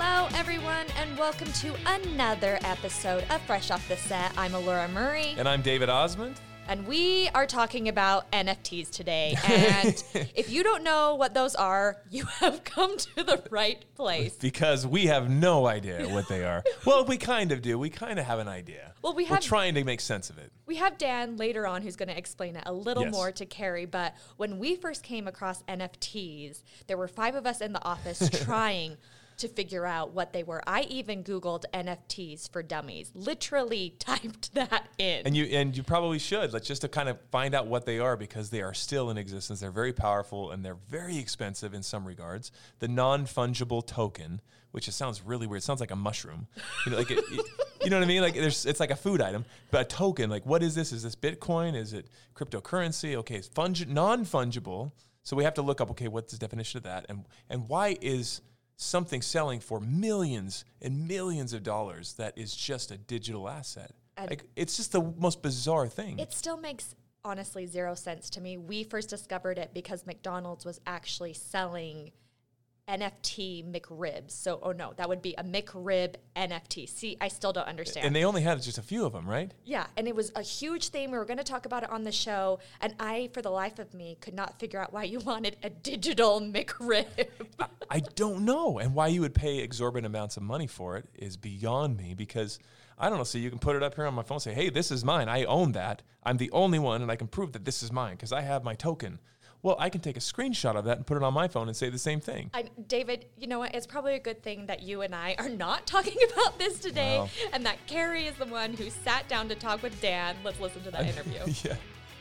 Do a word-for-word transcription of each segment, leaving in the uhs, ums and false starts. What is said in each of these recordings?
Hello, everyone, and welcome to another episode of Fresh Off the Set. I'm Allura Murray. And I'm David Osmond. And we are talking about N F Ts today. And if you don't know what those are, you have come to the right place. Because we have no idea what they are. Well, we kind of do. We kind of have an idea. Well, we have, We're trying to make sense of it. We have Dan later on who's going to explain it a little Yes. more to Carrie. But when we first came across N F Ts, there were five of us in the office trying to figure out what they were. I even Googled N F Ts for dummies, literally typed that in. And you and you probably should. Let's just to kind of find out what they are, because they are still in existence. They're very powerful and they're very expensive in some regards. The non-fungible token, which it sounds really weird. It sounds like a mushroom. You know, like it, it, you know what I mean? Like there's, it's like a food item, but a token. Like, what is this? Is this Bitcoin? Is it cryptocurrency? Okay, it's fungi- non-fungible. So we have to look up. Okay, what's the definition of that? And and why is something selling for millions and millions of dollars that is just a digital asset? And like, it's just the most bizarre thing. It still makes, honestly, zero sense to me. We first discovered it because McDonald's was actually selling N F T McRibs. So, oh no, that would be a McRib N F T. See, I still don't understand. And they only had just a few of them, right? Yeah, and it was a huge thing. We were going to talk about it on the show, and I, for the life of me, could not figure out why you wanted a digital McRib. I, I don't know. And why you would pay exorbitant amounts of money for it is beyond me, because I don't know. So you can put it up here on my phone and say, hey, this is mine. I own that. I'm the only one, and I can prove that this is mine because I have my token. Well, I can take a screenshot of that and put it on my phone and say the same thing. I, David, you know what? It's probably a good thing that you and I are not talking about this today, Wow. and that Carrie is the one who sat down to talk with Dan. Let's listen to that interview. Yeah.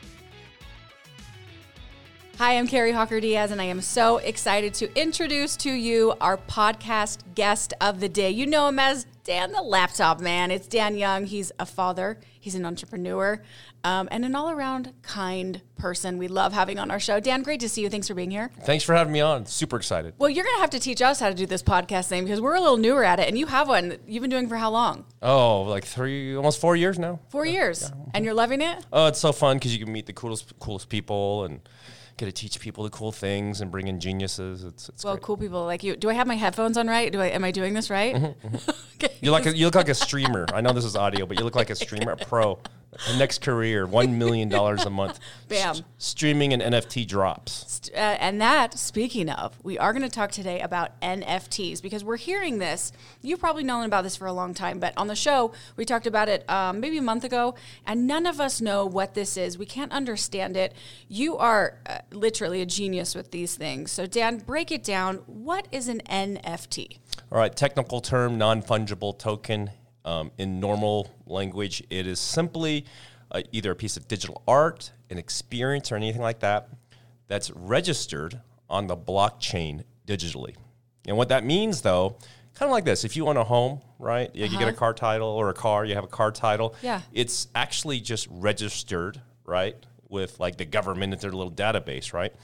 Hi, I'm Carrie Hawker Diaz, and I am so excited to introduce to you our podcast guest of the day. You know him as Dan the Laptop Man. It's Dan Young. He's a father. He's an entrepreneur, um, and an all-around kind person we love having on our show. Dan, great to see you. Thanks for being here. Thanks for having me on. Super excited. Well, you're going to have to teach us how to do this podcast thing because we're a little newer at it, and you have one you've been doing for how long? Oh, like three, almost four years now. Four years, yeah. And you're loving it? Oh, it's so fun because you can meet the coolest, coolest people and get to teach people the cool things and bring in geniuses. It's, it's Well, great. cool people like you. Do I have my headphones on right? Do I? Am I doing this right? Mm-hmm, mm-hmm. Okay. You like a, you look like a streamer. I know this is audio, but you look like a streamer, a pro. The next career, one million dollars a month. Bam. S- streaming and N F T drops. Uh, and that, speaking of, we are going to talk today about N F Ts because we're hearing this. You've probably known about this for a long time, but on the show, we talked about it um, maybe a month ago, and none of us know what this is. We can't understand it. You are uh, literally a genius with these things. So, Dan, break it down. What is an N F T? All right, technical term, non-fungible token. Um, in normal language, it is simply uh, either a piece of digital art, an experience, or anything like that that's registered on the blockchain digitally. And what that means, though, kind of like this. If you own a home, right, you, Uh-huh. you get a car title, or a car, you have a car title. Yeah. It's actually just registered, right, with like the government at their little database, right?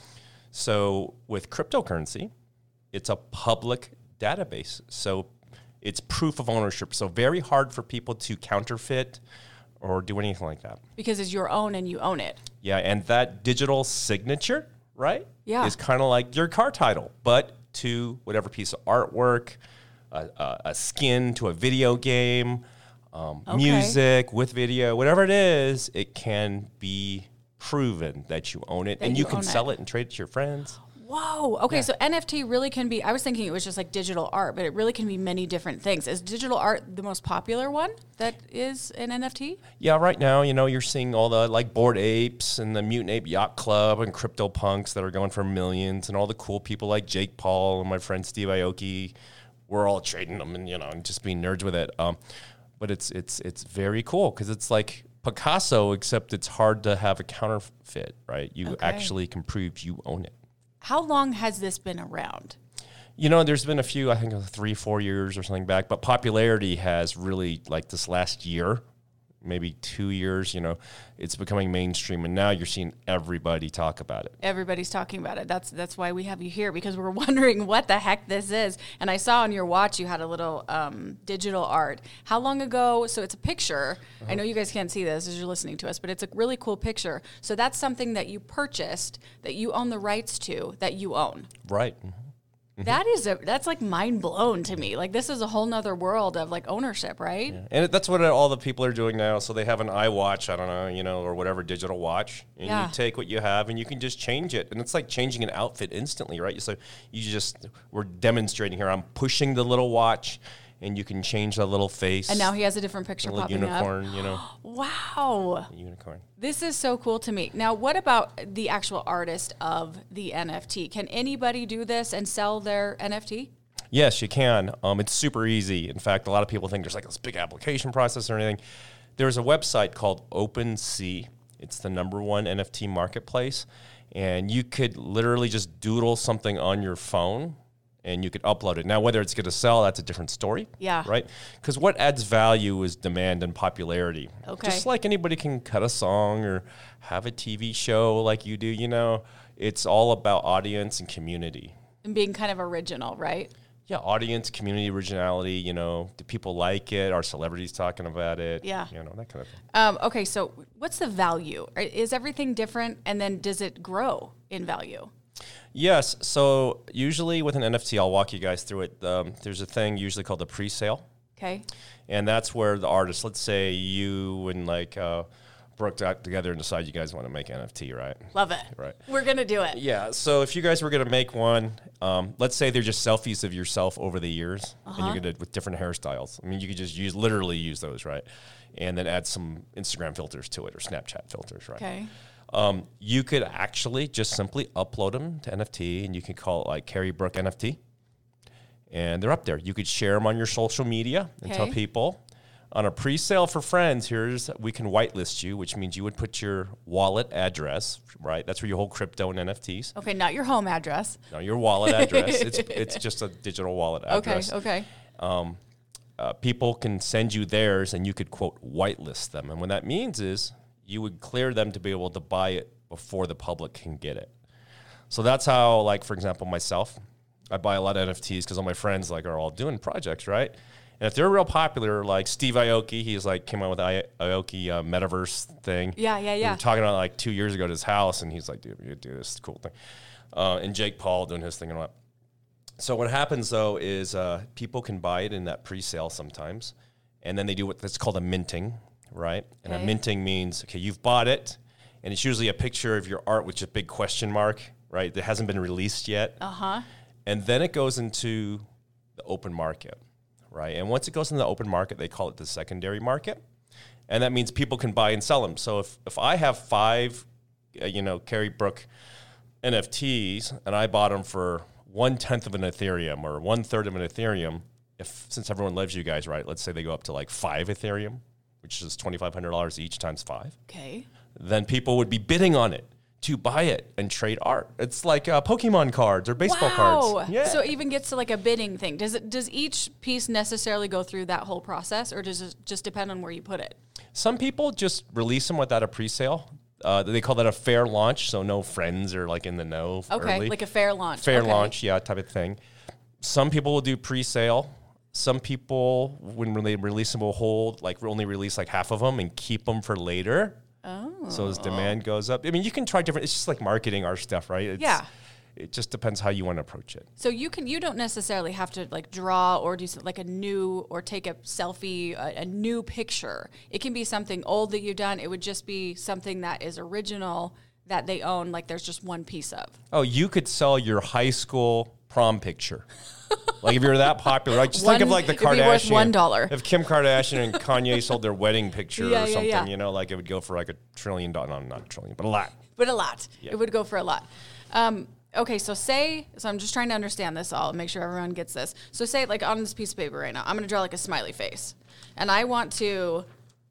So with cryptocurrency, it's a public database. So it's proof of ownership. So very hard for people to counterfeit or do anything like that. Because it's your own and you own it. Yeah, and that digital signature, right, Yeah. is kind of like your car title, but to whatever piece of artwork, a, a, a skin to a video game, um, Okay. music with video, whatever it is, it can be proven that you own it. That and you you can own sell it. it and trade it to your friends. Whoa. Okay, Yeah. so N F T really can be, I was thinking it was just like digital art, but it really can be many different things. Is digital art the most popular one that is an N F T? Yeah, right now, you know, you're seeing all the like Bored Apes and the Mutant Ape Yacht Club and CryptoPunks that are going for millions, and all the cool people like Jake Paul and my friend Steve Aoki. We're all trading them and, you know, and just being nerds with it. Um, but it's it's it's very cool because it's like Picasso, except it's hard to have a counterfeit, right? You Okay. actually can prove you own it. How long has this been around? You know, there's been a few, I think three, four years or something back, but popularity has really, like this last year, maybe two years, you know, it's becoming mainstream, and now you're seeing everybody talk about it. Everybody's talking about it. That's that's why we have you here, because we're wondering what the heck this is. And I saw on your watch you had a little um, digital art. How long ago? So it's a picture. Uh-huh. I know you guys can't see this as you're listening to us, but it's a really cool picture. So that's something that you purchased, that you own the rights to, that you own. Right. Mm-hmm. That is a that's like mind blown to me. Like this is a whole nother world of like ownership, right? Yeah. And that's what all the people are doing now. So they have an iWatch, I don't know, you know, or whatever digital watch, and Yeah. you take what you have and you can just change it. And it's like changing an outfit instantly, right? So you just we're demonstrating here. I'm pushing the little watch, and you can change that little face. And now he has a different picture a little popping unicorn, up. you know, Wow. unicorn. This is so cool to me. Now, what about the actual artist of the N F T? Can anybody do this and sell their N F T? Yes, you can. Um, it's super easy. In fact, a lot of people think there's like this big application process or anything. There's a website called OpenSea. It's the number one N F T marketplace. And you could literally just doodle something on your phone and you could upload it. Now, whether it's going to sell, that's a different story. Yeah. Right? Because what adds value is demand and popularity. Okay. Just like anybody can cut a song or have a T V show like you do, you know, it's all about audience and community. And being kind of original, right? Yeah, audience, community, originality, you know, do people like it? Are celebrities talking about it? Yeah. You know, that kind of thing. Um, okay, so what's the value? Is everything different? And then does it grow in value? Yes, so usually with an N F T, I'll walk you guys through it. Um, there's a thing usually called the pre-sale. Okay. And that's where the artist, let's say you and like uh, Brooke got together and decide you guys want to make N F T, right? Love it. Right. We're going to do it. Yeah, so if you guys were going to make one, um, let's say they're just selfies of yourself over the years, Uh-huh. and you're going to, with different hairstyles. I mean, you could just use, literally use those, right? And then add some Instagram filters to it or Snapchat filters, right? Okay. Um, you could actually just simply upload them to N F T, and you can call it like Carrie Brooke N F T. And they're up there. You could share them on your social media and tell Okay. people. On a pre-sale for friends, here's we can whitelist you, which means you would put your wallet address, right? That's where you hold crypto and N F Ts. Okay, not your home address. No, your wallet address. It's it's just a digital wallet address. Okay, okay. Uh, people can send you theirs, and you could quote whitelist them. And what that means is you would clear them to be able to buy it before the public can get it. So that's how, like for example, myself, I buy a lot of N F Ts because all my friends like are all doing projects, right? And if they're real popular, like Steve Aoki, he's like came out with I- Aoki uh, metaverse thing. Yeah, yeah, We yeah. were talking about it like two years ago at his house, and he's like, dude, we could do this cool thing. Uh, and Jake Paul doing his thing and all that. So what happens though is uh, people can buy it in that pre-sale sometimes, and then they do what's called a minting, right? And Okay. a minting means, okay, you've bought it, and it's usually a picture of your art with a big question mark, right? That hasn't been released yet. Uh-huh. And then it goes into the open market, right? And once it goes into the open market, they call it the secondary market. And that means people can buy and sell them. So if, if I have five, uh, you know, Carrie Brooke N F Ts, and I bought them for one-tenth of an Ethereum or one-third of an Ethereum, if since everyone loves you guys, right, let's say they go up to like five Ethereum, which is twenty-five hundred dollars each times five, Okay. then people would be bidding on it to buy it and trade art. It's like uh, Pokemon cards or baseball wow. cards. Yeah. So it even gets to like a bidding thing. Does it does each piece necessarily go through that whole process, or does it just depend on where you put it? Some people just release them without a pre-sale. Uh, they call that a fair launch, so no friends are like in the know Okay, early. like a fair launch. Fair Okay. launch, yeah, type of thing. Some people will do pre-sale. Some people, when they release them, will hold, like only release like half of them and keep them for later. Oh. So as demand goes up. I mean, you can try different, it's just like marketing our stuff, right? It's, Yeah. It just depends how you want to approach it. So you can you don't necessarily have to like draw or do some, like a new or take a selfie a, a new picture. It can be something old that you've done. It would just be something that is original that they own. Like there's just one piece of. Oh, you could sell your high school prom picture. Like if you're that popular, like just One- think of like the it'd be worth Kardashian. one dollar. If Kim Kardashian and Kanye sold their wedding picture Yeah, or yeah, something, yeah. you know, like it would go for like a trillion dollars. No, not a trillion, but a lot. But a lot. Yeah. It would go for a lot. Um, okay, so say, so I'm just trying to understand this all, make sure everyone gets this. So say, like on this piece of paper right now, I'm going to draw like a smiley face. And I want to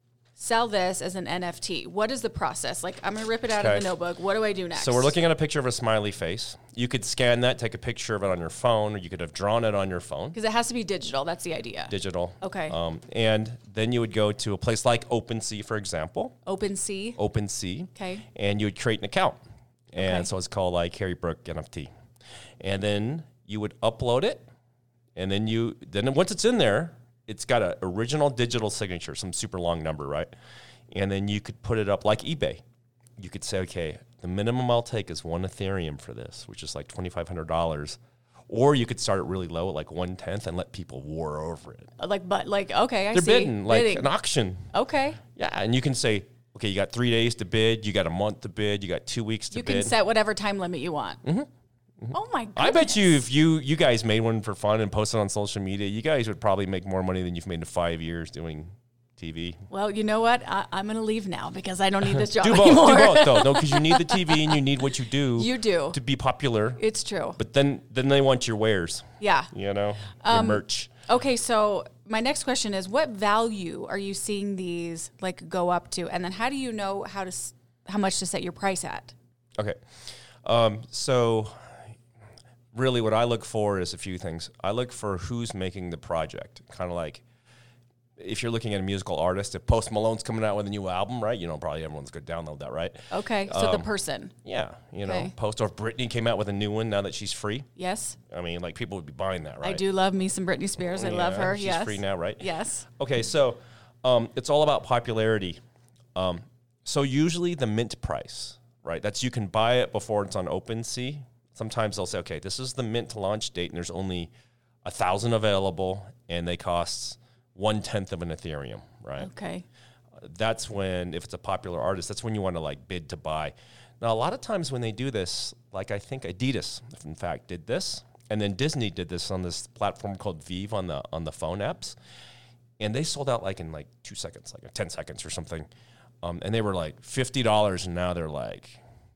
sell this as an N F T. What is the process? Like, I'm going to rip it out of Okay. the notebook. What do I do next? So we're looking at a picture of a smiley face. You could scan that, take a picture of it on your phone, or you could have drawn it on your phone, Because it has to be digital. That's the idea. digital. Okay. Um, and then you would go to a place like OpenSea, for example. OpenSea. OpenSea. Okay. And you would create an account. And Okay. so it's called like Carrie Brooke N F T. And then you would upload it. And then you, then once it's in there, it's got an original digital signature, some super long number, right? And then you could put it up like eBay. You could say, okay, the minimum I'll take is one Ethereum for this, which is like twenty-five hundred dollars. Or you could start it really low at like one tenth and let people war over it. Like, but like, okay, I They're see. bidding like Bidding. an auction. Okay. Yeah, and you can say, okay, you got three days to bid, you got a month to bid, you got two weeks to You bid. can set whatever time limit you want. Mm-hmm. Mm-hmm. Oh my goodness. I bet you if you you guys made one for fun and posted on social media, you guys would probably make more money than you've made in five years doing T V. Well, you know what? I, I'm going to leave now because I don't need this job Do both, anymore. do both though. No, because you need the T V and you need what you do. You do. To be popular. It's true. But then then they want your wares, Yeah. you know, Um, your merch. Okay, so my next question is, what value are you seeing these like go up to, and then how do you know how to s- how much to set your price at? Okay. Um, so really what I look for is a few things. I look for who's making the project. Kind of like if you're looking at a musical artist, if Post Malone's coming out with a new album, right? You know, probably everyone's going to download that, right? Okay, so the Um, person, Yeah. You know, Okay. Post, or if Britney came out with a new one now that she's free. yes, I mean, like people would be buying that, right? I do love me some Britney Spears. I love Yeah, her. she's yes, free now, right? Yes. Okay, so um, it's all about popularity. Um, so usually the mint price, right? That's you can buy it before it's on OpenSea. Sometimes they'll say, okay, this is the mint launch date, and there's only a thousand available, and they cost one tenth of an Ethereum, right? Okay. That's when, if it's a popular artist, that's when you want to like bid to buy. Now, a lot of times when they do this, like I think Adidas, in fact, did this, and then Disney did this on this platform called Vive on the on the phone apps, and they sold out like in like two seconds, like ten seconds or something, um, and they were like fifty dollars, and now they're like,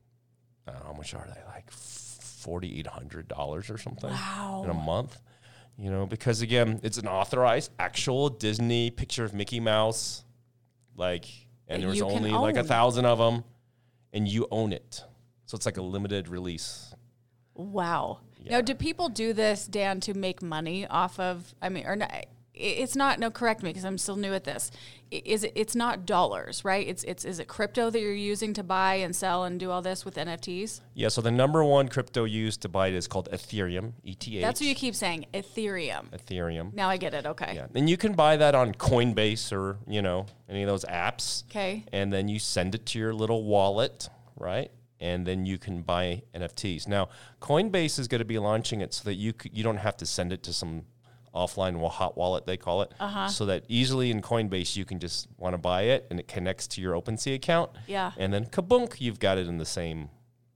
I don't know, how much are they? Like forty eight hundred dollars or something Wow. in a month. You know, because again, it's an authorized, actual Disney picture of Mickey Mouse, like, and That there was you can only like a own. thousand of them, and you own it. So it's like a limited release. Wow. Yeah. Now, do people do this, Dan, to make money off of? I mean, or not? i- It's not. No, correct me because I'm still new at this. I- Is it? It's not dollars, right? It's it's. Is it crypto that you're using to buy and sell and do all this with N F Ts? Yeah. So the number one crypto used to buy it is called Ethereum, E T H. That's what you keep saying, Ethereum. Ethereum. Now I get it. Okay. Yeah. And you can buy that on Coinbase or, you know, any of those apps. Okay. And then you send it to your little wallet, right? And then you can buy N F Ts. Now, Coinbase is going to be launching it so that you c- you don't have to send it to some offline wa- hot wallet, they call it. Uh-huh. So that easily in Coinbase, you can just want to buy it and it connects to your OpenSea account. Yeah. And then kabunk, you've got it in the same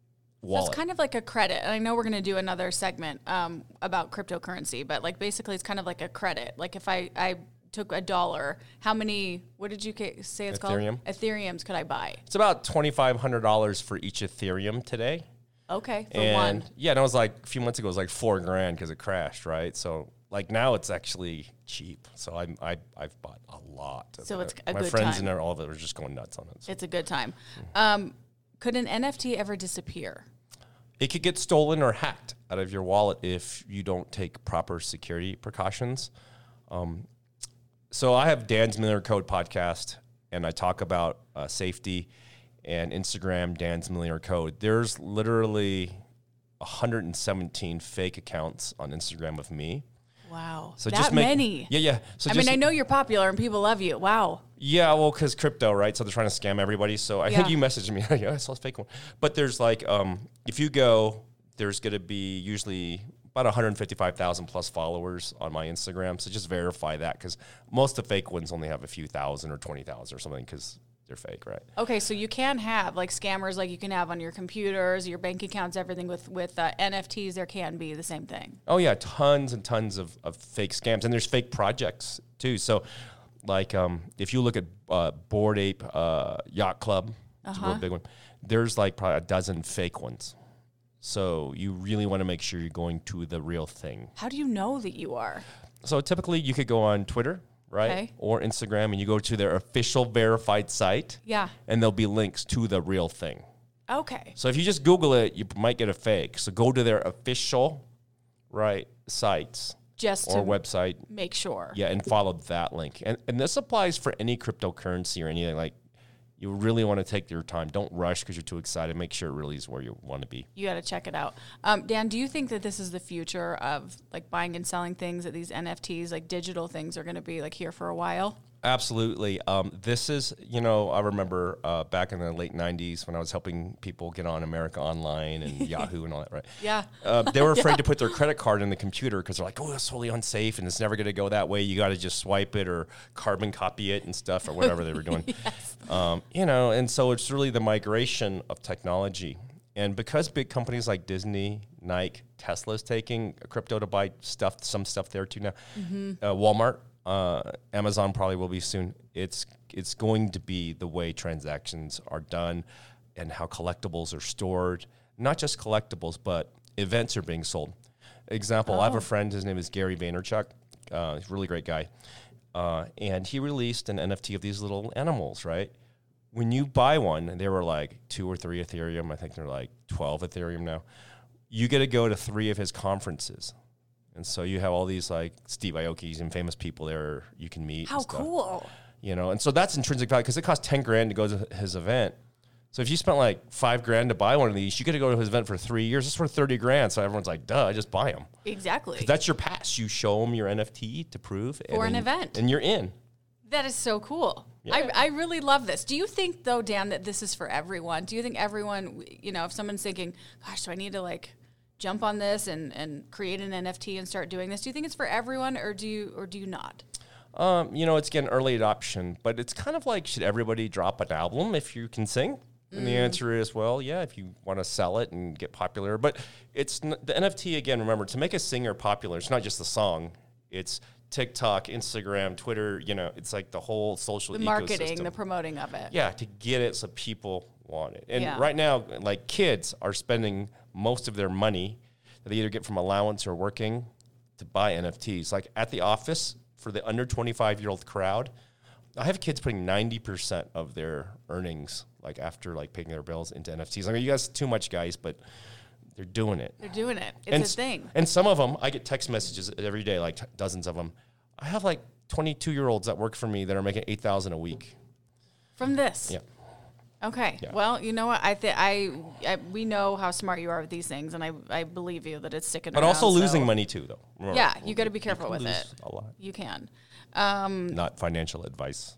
So wallet. it's kind of like a credit. And I know we're going to do another segment um, about cryptocurrency, but like basically it's kind of like a credit. Like if I, I took a dollar, how many, what did you ca- say it's Ethereum. called? Ethereums could I buy? It's about twenty-five hundred dollars for each Ethereum today. Okay, for and one. yeah, and it was like a few months ago, it was like four grand because it crashed, right? So like now it's actually cheap. So I'm, I, I've bought a lot. of So it. it's a My good friends time. and all of it were just going nuts on it. So It's a good time. Um, could an N F T ever disappear? it could get stolen or hacked out of your wallet if you don't take proper security precautions. Um, so I have Dan's Miller Code podcast, and I talk about uh, safety and Instagram, Dan's Miller Code. There's literally one hundred seventeen fake accounts on Instagram of me. Wow. So that just make, many? Yeah, yeah. So I just, mean, I know you're popular and people love you. Wow. Yeah, well, because crypto, right? So they're trying to scam everybody. So I think Yeah. you messaged me. Yeah, I saw a fake one. But there's like, um, if you go, there's going to be usually about one hundred fifty-five thousand plus followers on my Instagram. So just verify that because most of the fake ones only have a few thousand or twenty thousand or something because they're fake, right? Okay, so you can have like scammers like you can have on your computers, your bank accounts, everything with, with uh, N F Ts, there can be the same thing. Oh, yeah, tons and tons of, of fake scams. And there's fake projects, too. So, like, um, if you look at uh, Bored Ape uh, Yacht Club, it's a real Uh-huh. big one, there's like probably a dozen fake ones. So you really want to make sure you're going to the real thing. How do you know that you are? So typically you could go on Twitter, right? Okay. Or Instagram, and you go to their official verified site, Yeah. and there'll be links to the real thing. Okay. So if you just Google it, you might get a fake. So go to their official, right, sites Just or to website. make sure. Yeah, and follow that link. And and this applies for any cryptocurrency or anything. Like, you really want to take your time. Don't rush because you're too excited. Make sure it really is where you want to be. You got to check it out. Um, Dan, do you think that this is the future of like buying and selling things, that these N F Ts, like digital things, are going to be like here for a while? Absolutely. Um, this is, you know, I remember uh, back in the late nineties when I was helping people get on America Online and Yahoo and all that, right? Yeah. Uh, they were afraid yeah. to put their credit card in the computer because they're like, oh, it's totally unsafe and it's never going to go that way. You got to just swipe it or carbon copy it and stuff or whatever they were doing. yes. um, you know, and so it's really the migration of technology. And because big companies like Disney, Nike, Tesla's taking crypto to buy stuff, some stuff there too now, mm-hmm. uh, Walmart, uh, Amazon probably will be soon. It's it's going to be the way transactions are done and how collectibles are stored. Not just collectibles, but events are being sold. Example, oh. I have a friend, his name is Gary Vaynerchuk. Uh, he's a really great guy. Uh, and he released an N F T of these little animals, right? When you buy one, they were like two or three Ethereum. I think they're like twelve Ethereum now. You get to go to three of his conferences. And so you have all these like Steve Aoki's and famous people there you can meet. How cool. You know, and so that's intrinsic value because it costs ten grand to go to his event. So if you spent like five grand to buy one of these, you get to go to his event for three years. It's worth thirty grand. So everyone's like, duh, just buy them. Exactly. That's your pass. You show them your N F T to prove. For and an then, event. And you're in. That is so cool. Yeah. I, I really love this. Do you think, though, Dan, that this is for everyone? Do you think everyone, you know, if someone's thinking, gosh, do I need to, like, jump on this and, and create an N F T and start doing this? Do you think it's for everyone, or do you or do you not? Um, you know, it's, again, early adoption, but it's kind of like, should everybody drop an album if you can sing? And mm. the answer is, well, yeah, if you want to sell it and get popular. But it's n- the N F T, again, remember, to make a singer popular, it's not just the song. It's TikTok, Instagram, Twitter, you know, it's like the whole social ecosystem. The marketing, the promoting of it. Yeah, to get it so people want it. And yeah. right now, like kids are spending most of their money that they either get from allowance or working to buy N F Ts. Like at the office, for the under twenty-five-year-old crowd, I have kids putting ninety percent of their earnings, like after like paying their bills, into N F Ts. I mean, you guys too much, guys, but they're doing it. They're doing it. It's and, a thing. And some of them, I get text messages every day, like t- dozens of them. I have like twenty-two-year-olds that work for me that are making eight thousand dollars a week. From this? Yeah. Okay. Yeah. Well, you know what? I think I, I we know how smart you are with these things, and I, I believe you that it's sticking but around. But also losing so. money too, though. Remember, yeah, you got to be careful with lose it. A lot. You can. Um, Not financial advice.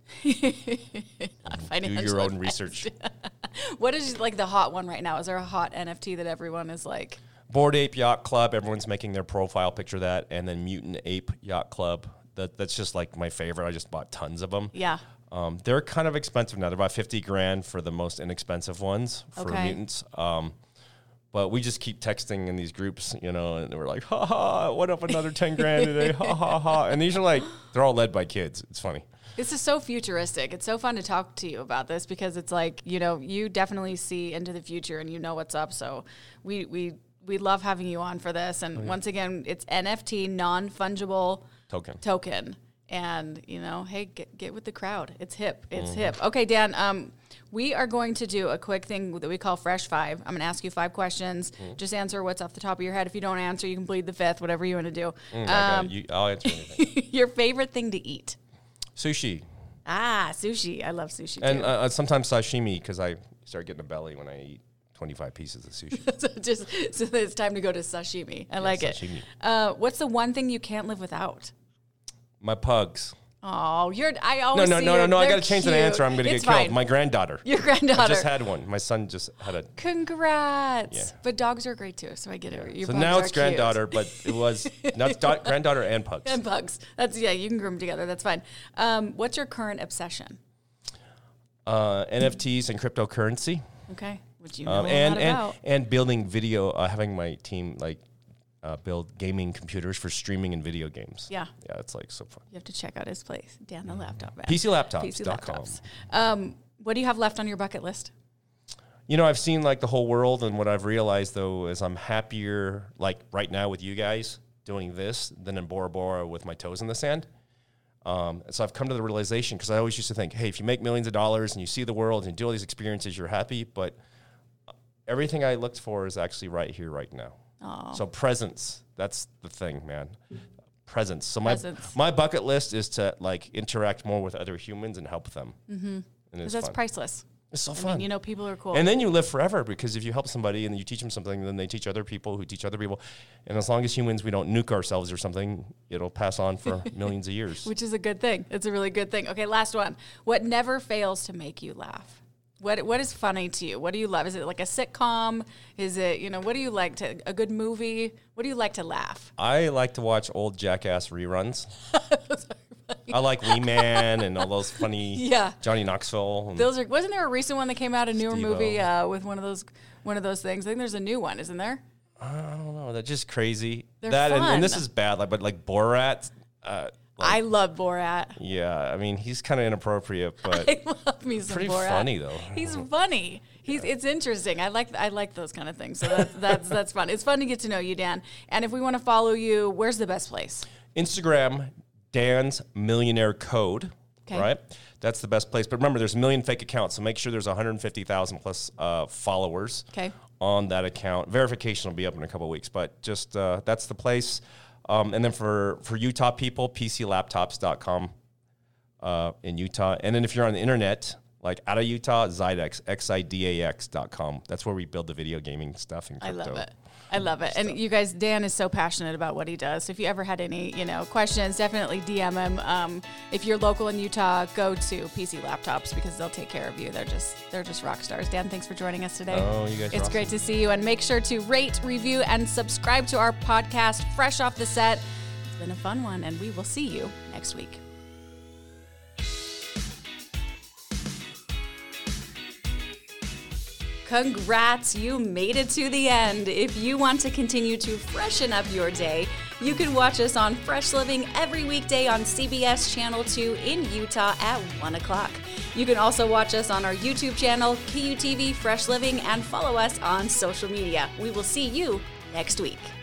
Not financial Do your own advice. research. What is like the hot one right now? Is there a hot N F T that everyone is like? Bored Ape Yacht Club. Everyone's making their profile picture of that, and then Mutant Ape Yacht Club. That that's just like my favorite. I just bought tons of them. Yeah. Um, they're kind of expensive now. They're about fifty grand for the most inexpensive ones for okay. mutants. Um, but we just keep texting in these groups, you know, and we're like, ha ha, what up, another ten grand today, ha ha ha. And these are like, they're all led by kids. It's funny. This is so futuristic. It's so fun to talk to you about this because it's like, you know, you definitely see into the future and you know what's up. So we we we love having you on for this. And oh, yeah. once again, it's N F T, non-fungible token. Token. And, you know, hey, get, get with the crowd. It's hip. It's mm-hmm. hip. Okay, Dan, um, we are going to do a quick thing that we call Fresh Five. I'm going to ask you five questions. Mm. Just answer what's off the top of your head. If you don't answer, you can plead the fifth, whatever you want to do. Mm, um, you, I'll answer anything. Your favorite thing to eat? Sushi. Ah, sushi. I love sushi, too. And uh, sometimes sashimi, because I start getting a belly when I eat twenty-five pieces of sushi. so just so it's time to go to sashimi. I yeah, like sashimi. it. Uh, what's the one thing you can't live without? My pugs. Oh, you're. I always no, no, see no, no, no. I got to change cute. the answer. I'm going to get fine. killed. My granddaughter. Your granddaughter. I just had one. My son just had a. Congrats. Yeah. But dogs are great too, so I get it. Your so now it's granddaughter, cute. but it was not da- granddaughter and pugs. And pugs. That's yeah. You can groom them together. That's fine. Um, what's your current obsession? Uh, N F Ts and cryptocurrency. Okay. Which you know um, a and lot and about. and building video. Uh, having my team like. Uh, build gaming computers for streaming and video games. Yeah. Yeah, it's like so fun. You have to check out his place, Dan the Laptop Man. P C laptops. P C Laptops. Um, what do you have left on your bucket list? You know, I've seen like the whole world, and what I've realized though is I'm happier like right now with you guys doing this than in Bora Bora with my toes in the sand. Um, and so I've come to the realization, because I always used to think, hey, if you make millions of dollars and you see the world and you do all these experiences, you're happy. But everything I looked for is actually right here, right now. Aww. So presence, that's the thing, man. Presence. So my presence. my bucket list is to like interact more with other humans and help them. Mm-hmm. And it's that's fun. priceless. It's so I fun. mean, you know, people are cool. And then you live forever because if you help somebody and you teach them something, then they teach other people who teach other people. And as long as humans, we don't nuke ourselves or something, it'll pass on for millions of years. Which is a good thing. It's a really good thing. Okay, last one. What never fails to make you laugh? What What is funny to you? What do you love? Is it like a sitcom? Is it, you know, what do you like to, a good movie? What do you like to laugh? I like to watch old Jackass reruns. I like Wee Man and all those funny Yeah. Johnny Knoxville. And Those are, wasn't there a recent one that came out, a newer Steve-O. movie uh, with one of those one of those things? I think there's a new one, isn't there? I don't know. That's just crazy. They're that and, and this fun. is bad, like, but like Borat. Uh, like, I love Borat. yeah, I mean he's kind of inappropriate, but I love me some pretty Borat. funny though. He's funny. He's it's interesting. I like I like those kind of things. So that's that's that's fun. It's fun to get to know you, Dan. And if we want to follow you, where's the best place? Instagram, Dan's Millionaire Code. Okay. Right, that's the best place. But remember, there's a million fake accounts, so make sure there's one hundred fifty thousand plus uh, followers. Okay. On that account. Verification will be up in a couple of weeks, but just uh, that's the place. Um, and then for, for Utah people, p c laptops dot com uh, in Utah. And then if you're on the internet, like out of Utah, Xidax, X I D A X dot com. That's where we build the video gaming stuff and I crypto. love it. I love it. And you guys, Dan is so passionate about what he does. So if you ever had any, you know, questions, definitely D M him. Um, if you're local in Utah, go to P C Laptops because they'll take care of you. They're just they're just rock stars. Dan, thanks for joining us today. Oh, you guys are It's great awesome. to see you. And make sure to rate, review, and subscribe to our podcast, Fresh Off the Set. It's been a fun one, and we will see you next week. Congrats, you made it to the end. If you want to continue to freshen up your day, you can watch us on Fresh Living every weekday on C B S Channel two in Utah at one o'clock. You can also watch us on our YouTube channel, K U T V Fresh Living, and follow us on social media. We will see you next week.